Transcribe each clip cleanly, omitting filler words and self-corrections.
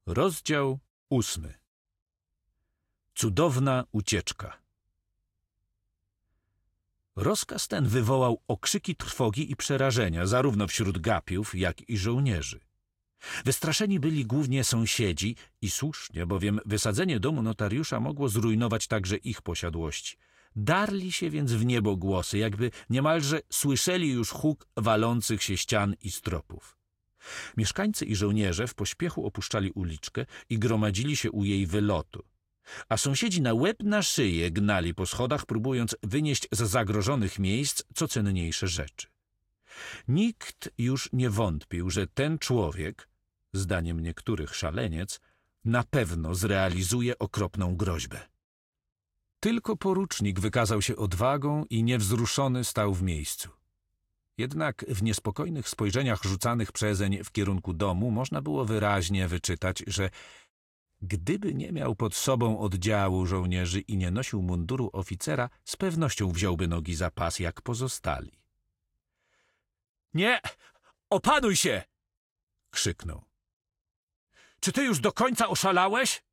Rozdział 8. Cudowna ucieczka. Rozkaz ten wywołał okrzyki trwogi i przerażenia zarówno wśród gapiów, jak i żołnierzy. Wystraszeni byli głównie sąsiedzi i słusznie, bowiem wysadzenie domu notariusza mogło zrujnować także ich posiadłości. Darli się więc w niebo głosy, jakby niemalże słyszeli już huk walących się ścian i stropów. Mieszkańcy i żołnierze w pośpiechu opuszczali uliczkę i gromadzili się u jej wylotu, a sąsiedzi na łeb na szyję gnali po schodach, próbując wynieść z zagrożonych miejsc co cenniejsze rzeczy. Nikt już nie wątpił, że ten człowiek, zdaniem niektórych szaleniec, na pewno zrealizuje okropną groźbę. Tylko porucznik wykazał się odwagą i niewzruszony stał w miejscu. Jednak w niespokojnych spojrzeniach rzucanych przezeń w kierunku domu można było wyraźnie wyczytać, że gdyby nie miał pod sobą oddziału żołnierzy i nie nosił munduru oficera, z pewnością wziąłby nogi za pas jak pozostali. — Nie! Opanuj się! — krzyknął. — Czy ty już do końca oszalałeś? —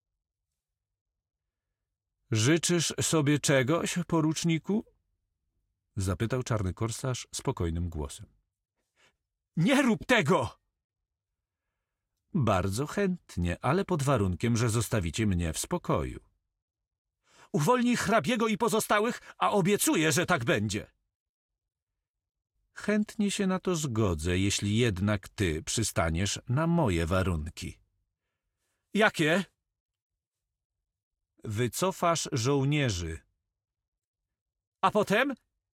Życzysz sobie czegoś, poruczniku? — zapytał czarny korsarz spokojnym głosem. — Nie rób tego! — Bardzo chętnie, ale pod warunkiem, że zostawicie mnie w spokoju. — Uwolnij hrabiego i pozostałych, a obiecuję, że tak będzie. — Chętnie się na to zgodzę, jeśli jednak ty przystaniesz na moje warunki. — Jakie? — Wycofasz żołnierzy. — A potem?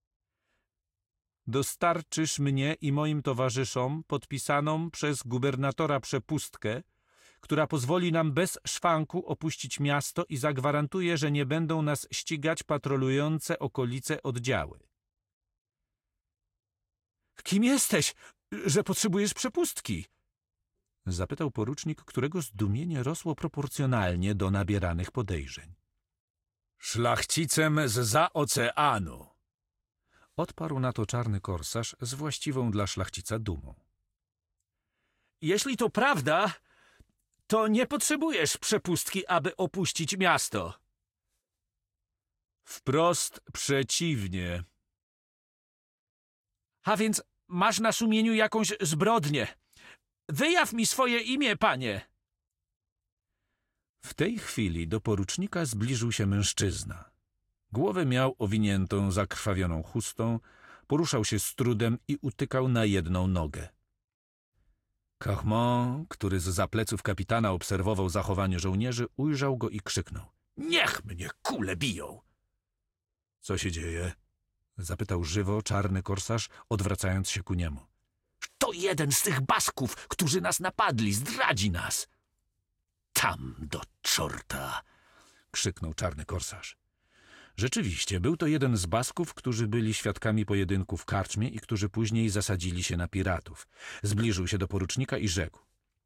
— Dostarczysz mnie i moim towarzyszom podpisaną przez gubernatora przepustkę, która pozwoli nam bez szwanku opuścić miasto i zagwarantuje, że nie będą nas ścigać patrolujące okolice oddziały. — Kim jesteś, że potrzebujesz przepustki? — zapytał porucznik, którego zdumienie rosło proporcjonalnie do nabieranych podejrzeń. — Szlachcicem zza oceanu! — odparł na to czarny korsarz z właściwą dla szlachcica dumą. — Jeśli to prawda, to nie potrzebujesz przepustki, aby opuścić miasto. — Wprost przeciwnie. — A więc masz na sumieniu jakąś zbrodnię. Wyjaw mi swoje imię, panie! W tej chwili do porucznika zbliżył się mężczyzna. Głowę miał owiniętą zakrwawioną chustą, poruszał się z trudem i utykał na jedną nogę. Cahmont, który zza pleców kapitana obserwował zachowanie żołnierzy, ujrzał go i krzyknął. — Niech mnie kule biją! — Co się dzieje? — zapytał żywo czarny korsarz, odwracając się ku niemu. — To jeden z tych basków, którzy nas napadli, zdradzi nas! — Tam do czorta! — krzyknął czarny korsarz. Rzeczywiście, był to jeden z basków, którzy byli świadkami pojedynku w karczmie i którzy później zasadzili się na piratów. Zbliżył się do porucznika i rzekł.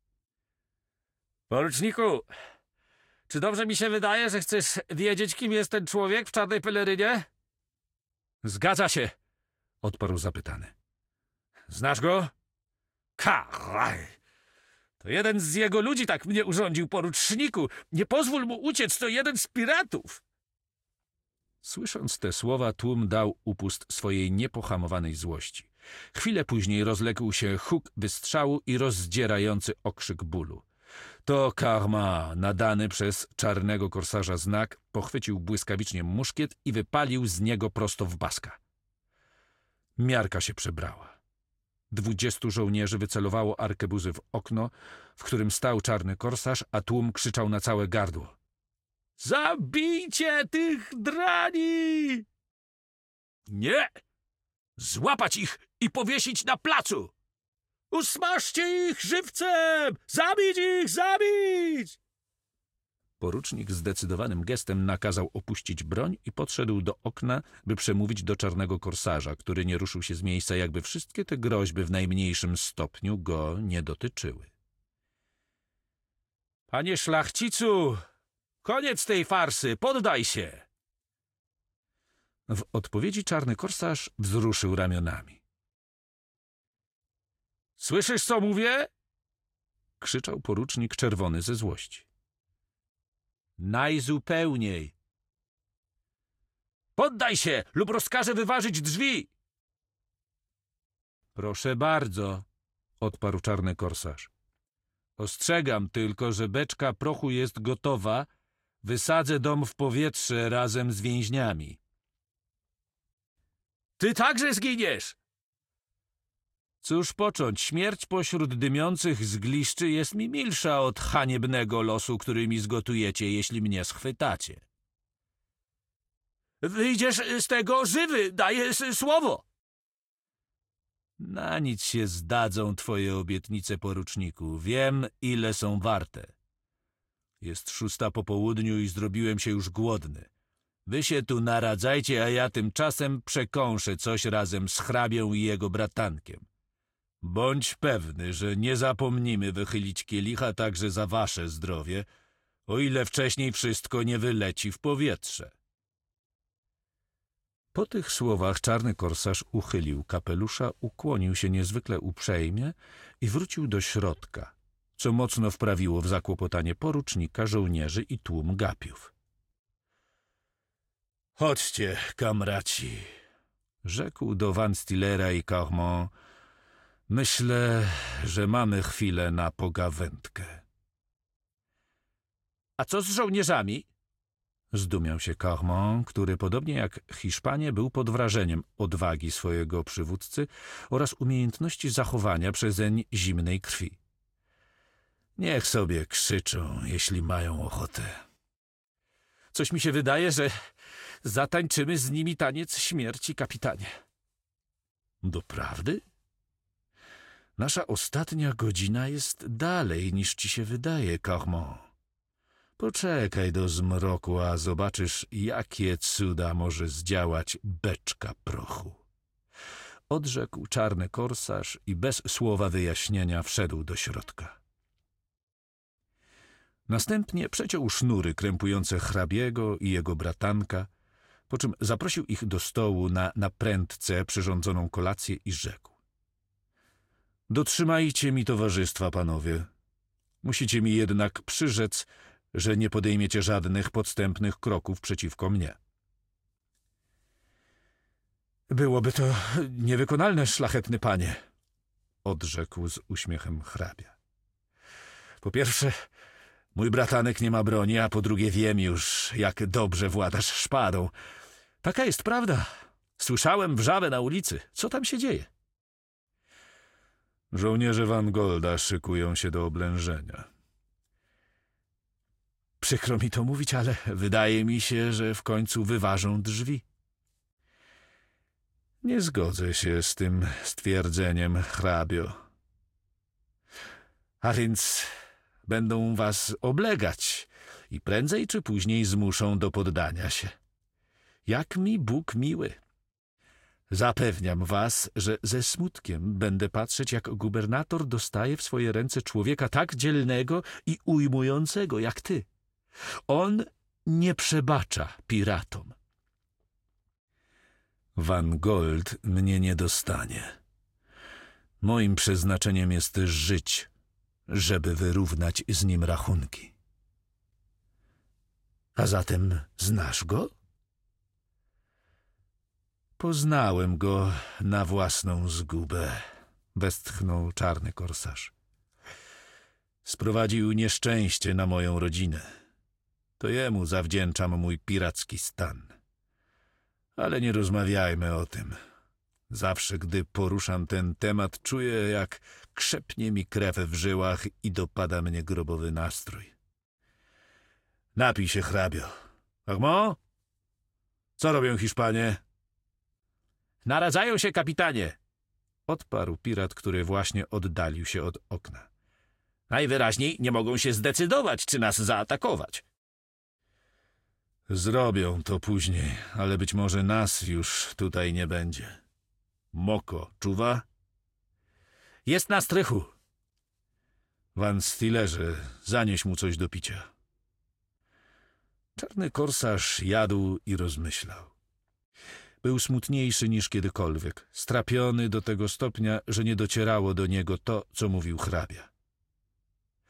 — Poruczniku, czy dobrze mi się wydaje, że chcesz wiedzieć, kim jest ten człowiek w czarnej pelerynie? — Zgadza się! — odparł zapytany. — Znasz go? — Karaj! To jeden z jego ludzi tak mnie urządził, poruczniku! Nie pozwól mu uciec, to jeden z piratów! Słysząc te słowa, tłum dał upust swojej niepohamowanej złości. Chwilę później rozległ się huk wystrzału i rozdzierający okrzyk bólu. To Cahmont, nadany przez czarnego korsarza znak, pochwycił błyskawicznie muszkiet i wypalił z niego prosto w baska. Miarka się przebrała. 20 żołnierzy wycelowało arkebuzy w okno, w którym stał czarny korsarz, a tłum krzyczał na całe gardło. Zabijcie tych drani! Nie! Złapać ich i powiesić na placu! Usmażcie ich żywcem! Zabić ich! Zabić! Porucznik zdecydowanym gestem nakazał opuścić broń i podszedł do okna, by przemówić do czarnego korsarza, który nie ruszył się z miejsca, jakby wszystkie te groźby w najmniejszym stopniu go nie dotyczyły. Panie szlachcicu! Koniec tej farsy! Poddaj się! W odpowiedzi czarny korsarz wzruszył ramionami. Słyszysz, co mówię? krzyczał porucznik czerwony ze złości. Najzupełniej. Poddaj się, lub rozkażę wyważyć drzwi. Proszę bardzo, odparł czarny korsarz. Ostrzegam tylko, że beczka prochu jest gotowa. Wysadzę dom w powietrze razem z więźniami. Ty także zginiesz! Cóż począć, śmierć pośród dymiących zgliszczy jest mi milsza od haniebnego losu, który mi zgotujecie, jeśli mnie schwytacie. Wyjdziesz z tego żywy, daję słowo! Na nic się zdadzą twoje obietnice, poruczniku. Wiem, ile są warte. Jest 6 po południu i zrobiłem się już głodny. Wy się tu naradzajcie, a ja tymczasem przekąszę coś razem z hrabią i jego bratankiem. Bądź pewny, że nie zapomnimy wychylić kielicha także za wasze zdrowie, o ile wcześniej wszystko nie wyleci w powietrze. Po tych słowach czarny korsarz uchylił kapelusza, ukłonił się niezwykle uprzejmie i wrócił do środka, co mocno wprawiło w zakłopotanie porucznika, żołnierzy i tłum gapiów. Chodźcie, kamraci, rzekł do Van Stillera i Carmont. Myślę, że mamy chwilę na pogawędkę. A co z żołnierzami? Zdumiał się Carmont, który podobnie jak Hiszpanie był pod wrażeniem odwagi swojego przywódcy oraz umiejętności zachowania przezeń zimnej krwi. Niech sobie krzyczą, jeśli mają ochotę. Coś mi się wydaje, że zatańczymy z nimi taniec śmierci, kapitanie. Doprawdy? Nasza ostatnia godzina jest dalej, niż ci się wydaje, Carmont. Poczekaj do zmroku, a zobaczysz, jakie cuda może zdziałać beczka prochu. Odrzekł czarny korsarz i bez słowa wyjaśnienia wszedł do środka. Następnie przeciął sznury krępujące hrabiego i jego bratanka, po czym zaprosił ich do stołu na prędce przyrządzoną kolację i rzekł. Dotrzymajcie mi towarzystwa, panowie. Musicie mi jednak przyrzec, że nie podejmiecie żadnych podstępnych kroków przeciwko mnie. Byłoby to niewykonalne, szlachetny panie, odrzekł z uśmiechem hrabia. Po pierwsze, mój bratanek nie ma broni, a po drugie wiem już, jak dobrze władasz szpadą. Taka jest prawda. Słyszałem wrzawę na ulicy. Co tam się dzieje? Żołnierze Van Golda szykują się do oblężenia. Przykro mi to mówić, ale wydaje mi się, że w końcu wyważą drzwi. Nie zgodzę się z tym stwierdzeniem, hrabio. A więc będą was oblegać i prędzej czy później zmuszą do poddania się. Jak mi Bóg miły. Zapewniam was, że ze smutkiem będę patrzeć, jak gubernator dostaje w swoje ręce człowieka tak dzielnego i ujmującego jak ty. On nie przebacza piratom. Van Gold mnie nie dostanie. Moim przeznaczeniem jest żyć, żeby wyrównać z nim rachunki. A zatem znasz go? Poznałem go na własną zgubę, westchnął czarny korsarz. Sprowadził nieszczęście na moją rodzinę. To jemu zawdzięczam mój piracki stan. Ale nie rozmawiajmy o tym. Zawsze, gdy poruszam ten temat, czuję, jak krzepnie mi krew w żyłach i dopada mnie grobowy nastrój. Napij się, hrabio. Carmont? Co robią Hiszpanie? Naradzają się, kapitanie, odparł pirat, który właśnie oddalił się od okna. Najwyraźniej nie mogą się zdecydować, czy nas zaatakować. Zrobią to później, ale być może nas już tutaj nie będzie. Moko czuwa? Jest na strychu. Van Stillerze, zanieś mu coś do picia. Czarny korsarz jadł i rozmyślał. Był smutniejszy niż kiedykolwiek, strapiony do tego stopnia, że nie docierało do niego to, co mówił hrabia.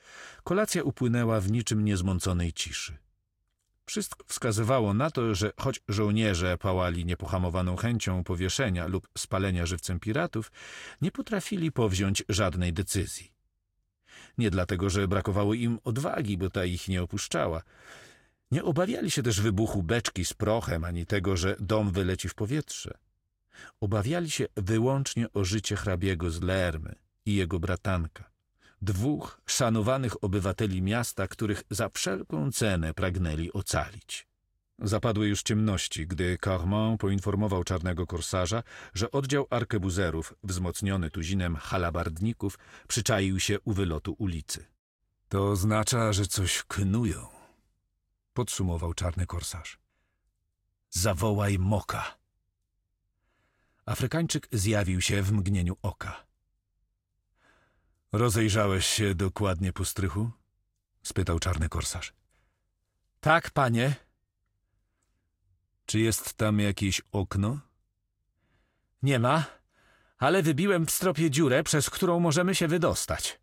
Kolacja upłynęła w niczym niezmąconej ciszy. Wszystko wskazywało na to, że choć żołnierze pałali niepohamowaną chęcią powieszenia lub spalenia żywcem piratów, nie potrafili powziąć żadnej decyzji. Nie dlatego, że brakowało im odwagi, bo ta ich nie opuszczała. Nie obawiali się też wybuchu beczki z prochem, ani tego, że dom wyleci w powietrze. Obawiali się wyłącznie o życie hrabiego z Lermy i jego bratanka, dwóch szanowanych obywateli miasta, których za wszelką cenę pragnęli ocalić. Zapadły już ciemności, gdy Carman poinformował czarnego korsarza, że oddział arkebuzerów, wzmocniony tuzinem halabardników, przyczaił się u wylotu ulicy. To oznacza, że coś knują, podsumował czarny korsarz. Zawołaj Moka. Afrykańczyk zjawił się w mgnieniu oka. Rozejrzałeś się dokładnie po strychu? Spytał czarny korsarz. Tak, panie. Czy jest tam jakieś okno? Nie ma, ale wybiłem w stropie dziurę, przez którą możemy się wydostać.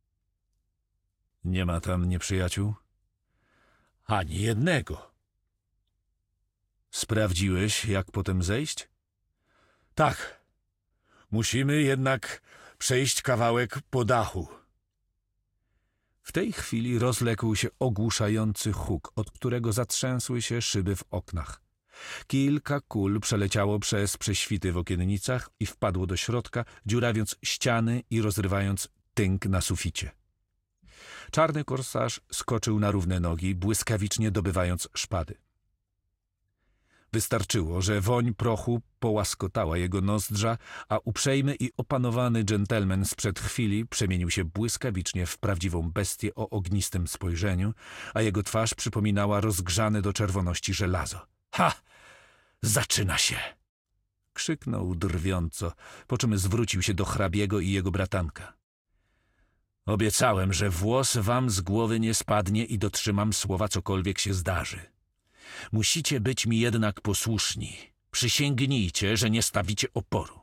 Nie ma tam nieprzyjaciół? Ani jednego. Sprawdziłeś, jak potem zejść? Tak. Musimy jednak przejść kawałek po dachu. W tej chwili rozległ się ogłuszający huk, od którego zatrzęsły się szyby w oknach. Kilka kul przeleciało przez prześwity w okiennicach i wpadło do środka, dziurawiąc ściany i rozrywając tynk na suficie. Czarny korsarz skoczył na równe nogi, błyskawicznie dobywając szpady. Wystarczyło, że woń prochu połaskotała jego nozdrza, a uprzejmy i opanowany dżentelmen sprzed chwili przemienił się błyskawicznie w prawdziwą bestię o ognistym spojrzeniu, a jego twarz przypominała rozgrzane do czerwoności żelazo. Ha! Zaczyna się! Krzyknął drwiąco, po czym zwrócił się do hrabiego i jego bratanka. Obiecałem, że włos wam z głowy nie spadnie i dotrzymam słowa, cokolwiek się zdarzy. Musicie być mi jednak posłuszni. Przysięgnijcie, że nie stawicie oporu.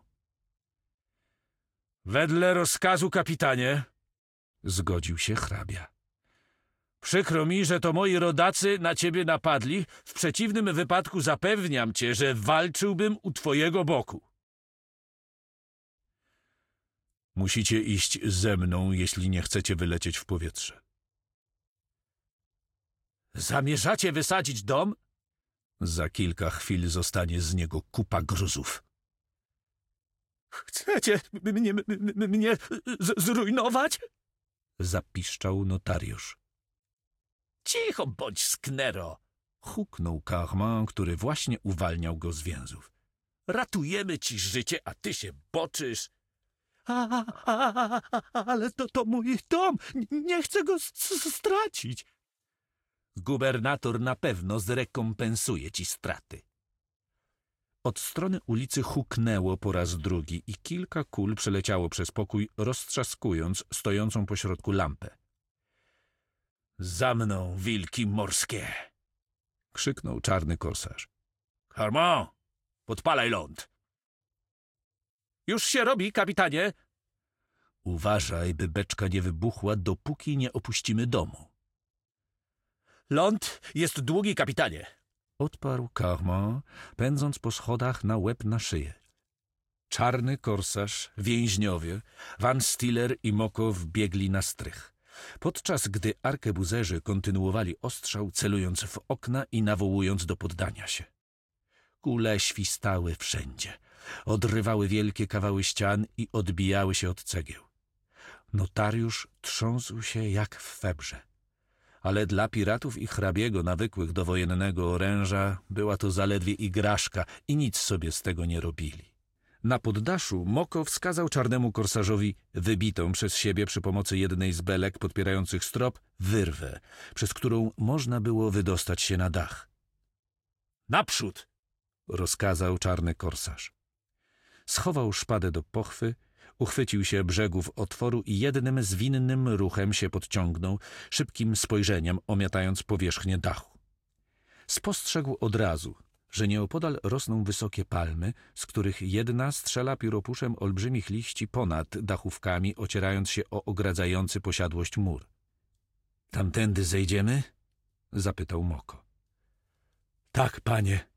Wedle rozkazu, kapitanie, zgodził się hrabia. Przykro mi, że to moi rodacy na ciebie napadli. W przeciwnym wypadku zapewniam cię, że walczyłbym u twojego boku. Musicie iść ze mną, jeśli nie chcecie wylecieć w powietrze. Zamierzacie wysadzić dom? Za kilka chwil zostanie z niego kupa gruzów. Chcecie mnie zrujnować? Zapiszczał notariusz. Cicho bądź, sknero! Huknął Carman, który właśnie uwalniał go z więzów. Ratujemy ci życie, a ty się boczysz. Ale to mój dom. Nie chcę go stracić. Gubernator na pewno zrekompensuje ci straty. Od strony ulicy huknęło po raz drugi i kilka kul przeleciało przez pokój, roztrzaskując stojącą pośrodku lampę. Za mną, wilki morskie! Krzyknął czarny korsarz. Carman, podpalaj ląd! Już się robi, kapitanie! Uważaj, by beczka nie wybuchła, dopóki nie opuścimy domu. Ląd jest długi, kapitanie! Odparł Carman, pędząc po schodach na łeb na szyję. Czarny korsarz, więźniowie, Van Stiller i Moko wbiegli na strych, podczas gdy arkebuzerzy kontynuowali ostrzał, celując w okna i nawołując do poddania się. Kule świstały wszędzie, odrywały wielkie kawały ścian i odbijały się od cegieł. Notariusz trząsł się jak w febrze. Ale dla piratów i hrabiego nawykłych do wojennego oręża była to zaledwie igraszka i nic sobie z tego nie robili. Na poddaszu Moko wskazał czarnemu korsarzowi wybitą przez siebie przy pomocy jednej z belek podpierających strop wyrwę, przez którą można było wydostać się na dach. Naprzód! Rozkazał czarny korsarz. Schował szpadę do pochwy, uchwycił się brzegów otworu i jednym zwinnym ruchem się podciągnął, szybkim spojrzeniem omiatając powierzchnię dachu. Spostrzegł od razu, że nieopodal rosną wysokie palmy, z których jedna strzela pióropuszem olbrzymich liści ponad dachówkami, ocierając się o ogradzający posiadłość mur. Tamtędy zejdziemy? Zapytał Moko. Tak, panie.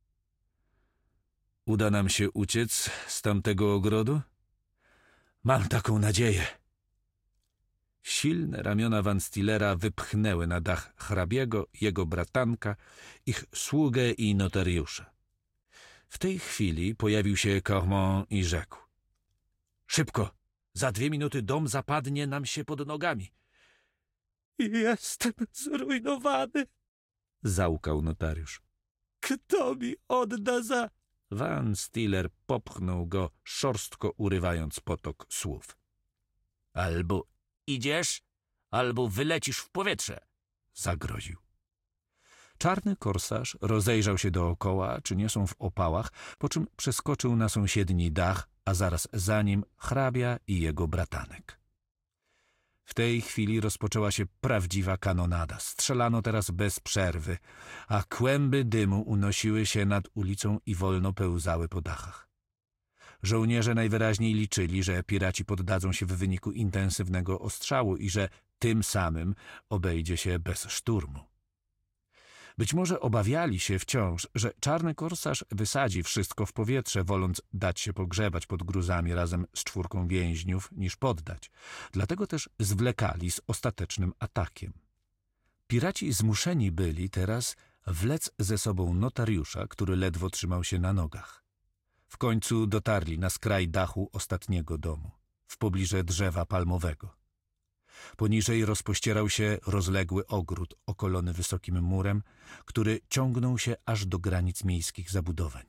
Uda nam się uciec z tamtego ogrodu? Mam taką nadzieję. Silne ramiona Van Stillera wypchnęły na dach hrabiego, jego bratanka, ich sługę i notariusza. W tej chwili pojawił się Cormont i rzekł. Szybko! Za 2 minuty dom zapadnie nam się pod nogami. Jestem zrujnowany! Załkał notariusz. Kto mi odda za... Van Stiller popchnął go, szorstko urywając potok słów. Albo idziesz, albo wylecisz w powietrze, zagroził. Czarny korsarz rozejrzał się dookoła, czy nie są w opałach, po czym przeskoczył na sąsiedni dach, a zaraz za nim hrabia i jego bratanek. W tej chwili rozpoczęła się prawdziwa kanonada. Strzelano teraz bez przerwy, a kłęby dymu unosiły się nad ulicą i wolno pełzały po dachach. Żołnierze najwyraźniej liczyli, że piraci poddadzą się w wyniku intensywnego ostrzału i że tym samym obejdzie się bez szturmu. Być może obawiali się wciąż, że czarny korsarz wysadzi wszystko w powietrze, woląc dać się pogrzebać pod gruzami razem z 4 więźniów, niż poddać. Dlatego też zwlekali z ostatecznym atakiem. Piraci zmuszeni byli teraz wlec ze sobą notariusza, który ledwo trzymał się na nogach. W końcu dotarli na skraj dachu ostatniego domu, w pobliże drzewa palmowego. Poniżej rozpościerał się rozległy ogród okolony wysokim murem, który ciągnął się aż do granic miejskich zabudowań.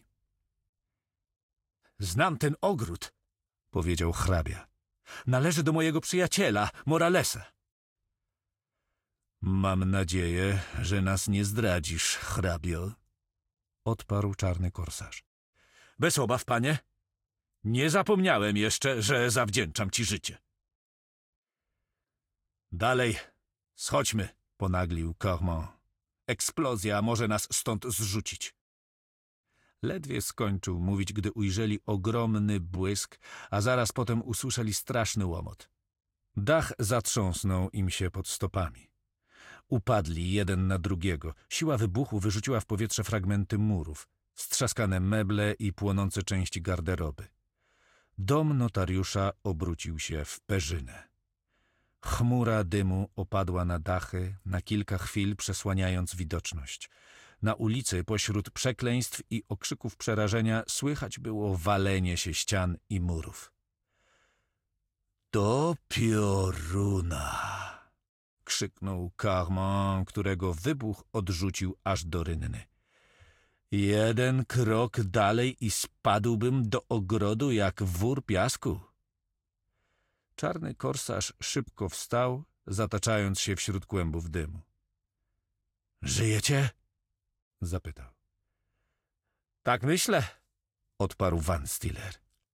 Znam ten ogród, powiedział hrabia. Należy do mojego przyjaciela, Moralesa. Mam nadzieję, że nas nie zdradzisz, hrabio, odparł czarny korsarz. Bez obaw, panie. Nie zapomniałem jeszcze, że zawdzięczam ci życie. Dalej, schodźmy, ponaglił Cormont. Eksplozja może nas stąd zrzucić. Ledwie skończył mówić, gdy ujrzeli ogromny błysk, a zaraz potem usłyszeli straszny łomot. Dach zatrząsnął im się pod stopami. Upadli jeden na drugiego. Siła wybuchu wyrzuciła w powietrze fragmenty murów, strzaskane meble i płonące części garderoby. Dom notariusza obrócił się w perzynę. Chmura dymu opadła na dachy, na kilka chwil przesłaniając widoczność. Na ulicy pośród przekleństw i okrzyków przerażenia słychać było walenie się ścian i murów. Do pioruna! Krzyknął Cormont, którego wybuch odrzucił aż do rynny. 1 krok dalej i spadłbym do ogrodu jak wór piasku. Czarny korsarz szybko wstał, zataczając się wśród kłębów dymu. Żyjecie? Zapytał. Tak myślę, odparł Van Stiller.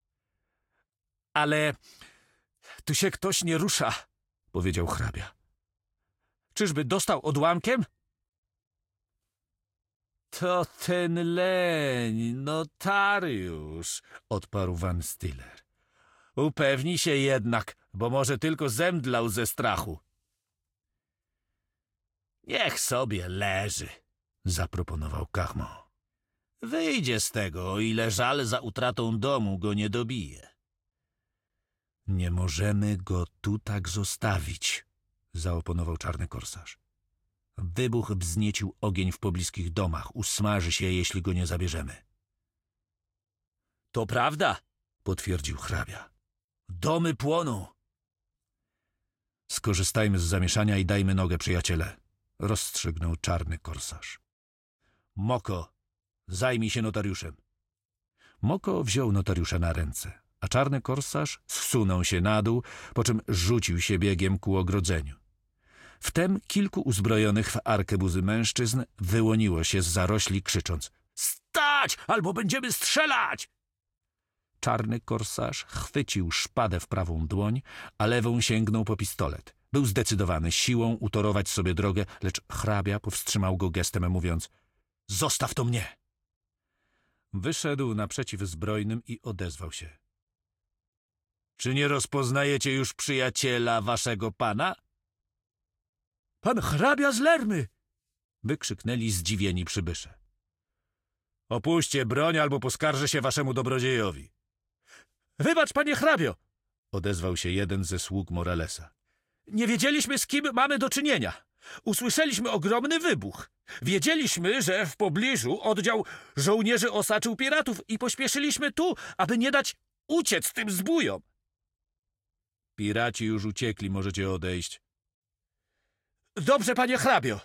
Ale tu się ktoś nie rusza, powiedział hrabia. Czyżby dostał odłamkiem? To ten leń, notariusz, odparł Van Stiller. Upewnij się jednak, bo może tylko zemdlał ze strachu. Niech sobie leży, zaproponował Cormont. Wyjdzie z tego, o ile żal za utratą domu go nie dobije. Nie możemy go tu tak zostawić, zaoponował czarny korsarz. Wybuch wzniecił ogień w pobliskich domach. Usmaży się, jeśli go nie zabierzemy. To prawda, potwierdził hrabia. Domy płoną. Skorzystajmy z zamieszania i dajmy nogę, przyjaciele, rozstrzygnął czarny korsarz. Moko, zajmij się notariuszem. Moko wziął notariusza na ręce, a czarny korsarz zsunął się na dół, po czym rzucił się biegiem ku ogrodzeniu. Wtem kilku uzbrojonych w arkebuzy mężczyzn wyłoniło się z zarośli, krzycząc: Stać, albo będziemy strzelać! Czarny korsarz chwycił szpadę w prawą dłoń, a lewą sięgnął po pistolet. Był zdecydowany siłą utorować sobie drogę, lecz hrabia powstrzymał go gestem, mówiąc: Zostaw to mnie! Wyszedł naprzeciw zbrojnym i odezwał się: Czy nie rozpoznajecie już przyjaciela waszego pana? Pan hrabia z Lermy! Wykrzyknęli zdziwieni przybysze. Opuśćcie broń, albo poskarżę się waszemu dobrodziejowi. Wybacz, panie hrabio! Odezwał się jeden ze sług Moralesa. Nie wiedzieliśmy, z kim mamy do czynienia. Usłyszeliśmy ogromny wybuch. Wiedzieliśmy, że w pobliżu oddział żołnierzy osaczył piratów i pośpieszyliśmy tu, aby nie dać uciec tym zbójom. Piraci już uciekli, możecie odejść. Dobrze, panie hrabio.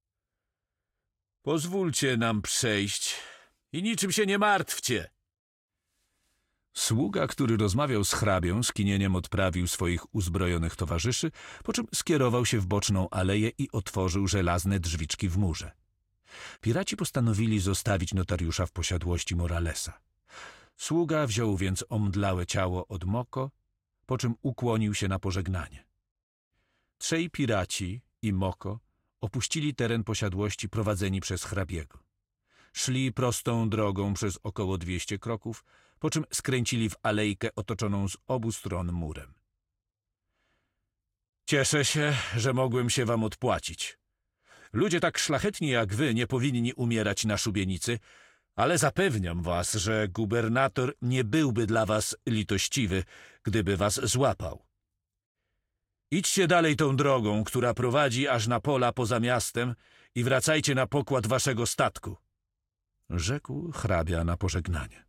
Pozwólcie nam przejść i niczym się nie martwcie. Sługa, który rozmawiał z hrabią, skinieniem odprawił swoich uzbrojonych towarzyszy, po czym skierował się w boczną aleję i otworzył żelazne drzwiczki w murze. Piraci postanowili zostawić notariusza w posiadłości Moralesa. Sługa wziął więc omdlałe ciało od Moko, po czym ukłonił się na pożegnanie. Trzej piraci i Moko opuścili teren posiadłości prowadzeni przez hrabiego. Szli prostą drogą przez około 200 kroków, po czym skręcili w alejkę otoczoną z obu stron murem. Cieszę się, że mogłem się wam odpłacić. Ludzie tak szlachetni jak wy nie powinni umierać na szubienicy, ale zapewniam was, że gubernator nie byłby dla was litościwy, gdyby was złapał. Idźcie dalej tą drogą, która prowadzi aż na pola poza miastem i wracajcie na pokład waszego statku, rzekł hrabia na pożegnanie.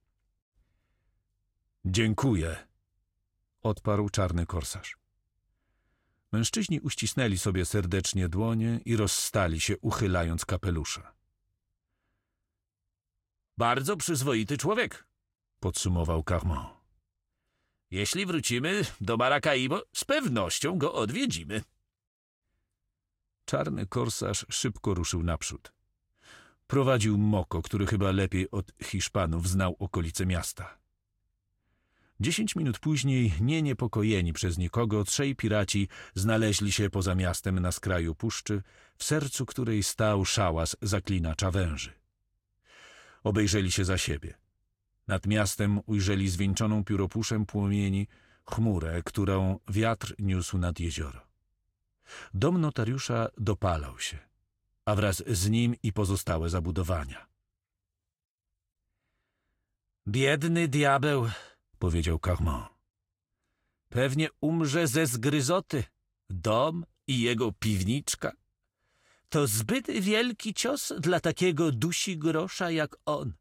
Dziękuję, odparł czarny korsarz. Mężczyźni uścisnęli sobie serdecznie dłonie i rozstali się, uchylając kapelusze. Bardzo przyzwoity człowiek, podsumował Carmont. Jeśli wrócimy do Maracaibo, z pewnością go odwiedzimy. Czarny korsarz szybko ruszył naprzód. Prowadził Moko, który chyba lepiej od Hiszpanów znał okolice miasta. 10 minut później, nie niepokojeni przez nikogo, trzej piraci znaleźli się poza miastem na skraju puszczy, w sercu której stał szałas zaklinacza węży. Obejrzeli się za siebie. Nad miastem ujrzeli zwieńczoną pióropuszem płomieni chmurę, którą wiatr niósł nad jezioro. Dom notariusza dopalał się, a wraz z nim i pozostałe zabudowania. Biedny diabeł, powiedział Carmont. Pewnie umrze ze zgryzoty. Dom i jego piwniczka. To zbyt wielki cios dla takiego dusigrosza jak on.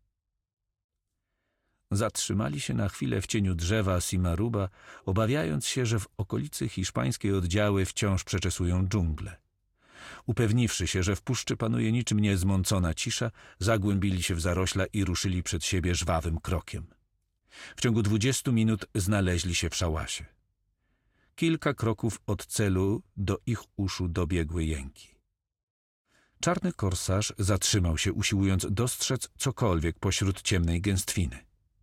Zatrzymali się na chwilę w cieniu drzewa Simaruba, obawiając się, że w okolicy hiszpańskie oddziały wciąż przeczesują dżunglę. Upewniwszy się, że w puszczy panuje niczym niezmącona cisza, zagłębili się w zarośla i ruszyli przed siebie żwawym krokiem. W ciągu 20 minut znaleźli się w szałasie. Kilka kroków od celu do ich uszu dobiegły jęki. Czarny korsarz zatrzymał się, usiłując dostrzec cokolwiek pośród ciemnej gęstwiny.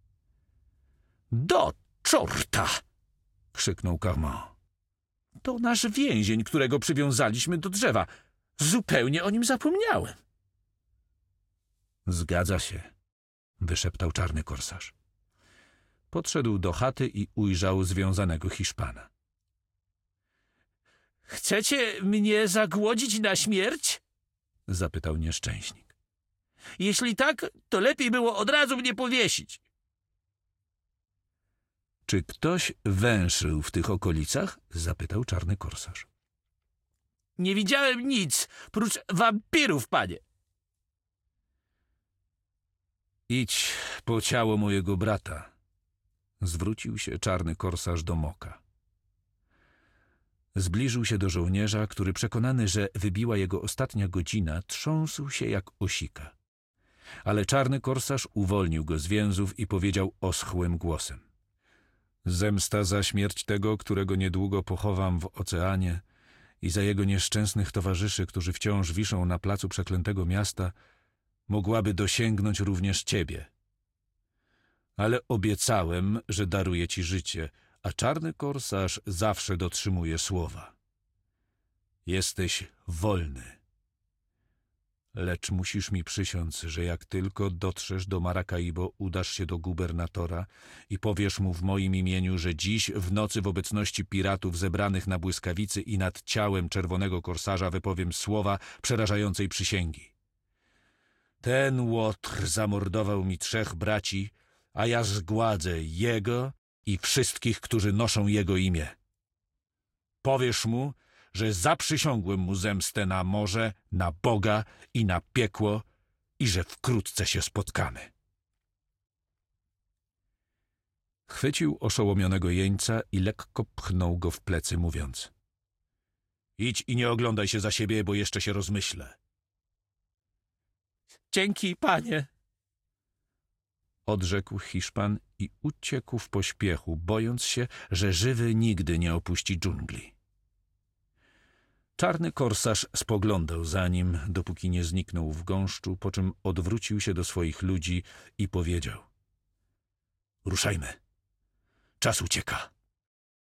Do czorta! krzyknął Carmont. To nasz więzień, którego przywiązaliśmy do drzewa. Zupełnie o nim zapomniałem. Zgadza się, wyszeptał czarny korsarz. Podszedł do chaty i ujrzał związanego Hiszpana. Chcecie mnie zagłodzić na śmierć? Zapytał nieszczęśnik. Jeśli tak, to lepiej było od razu mnie powiesić. Czy ktoś węszył w tych okolicach? Zapytał czarny korsarz. Nie widziałem nic, prócz wampirów, panie. Idź po ciało mojego brata. Zwrócił się czarny korsarz do Moka. Zbliżył się do żołnierza, który przekonany, że wybiła jego ostatnia godzina, trząsł się jak osika. Ale czarny korsarz uwolnił go z więzów i powiedział oschłym głosem. Zemsta za śmierć tego, którego niedługo pochowam w oceanie, i za jego nieszczęsnych towarzyszy, którzy wciąż wiszą na placu przeklętego miasta, mogłaby dosięgnąć również ciebie. Ale obiecałem, że daruję ci życie, a czarny korsarz zawsze dotrzymuje słowa. Jesteś wolny. Lecz musisz mi przysiąc, że jak tylko dotrzesz do Maracaibo, udasz się do gubernatora i powiesz mu w moim imieniu, że dziś w nocy w obecności piratów zebranych na błyskawicy i nad ciałem czerwonego korsarza wypowiem słowa przerażającej przysięgi. Ten łotr zamordował mi 3 braci, a ja zgładzę jego i wszystkich, którzy noszą jego imię. Powiesz mu, że zaprzysiągłem mu zemstę na morze, na Boga i na piekło i że wkrótce się spotkamy. Chwycił oszołomionego jeńca i lekko pchnął go w plecy, mówiąc: idź i nie oglądaj się za siebie, bo jeszcze się rozmyślę. Dzięki, panie! Odrzekł Hiszpan i uciekł w pośpiechu, bojąc się, że żywy nigdy nie opuści dżungli. Czarny korsarz spoglądał za nim, dopóki nie zniknął w gąszczu, po czym odwrócił się do swoich ludzi i powiedział: ruszajmy, czas ucieka.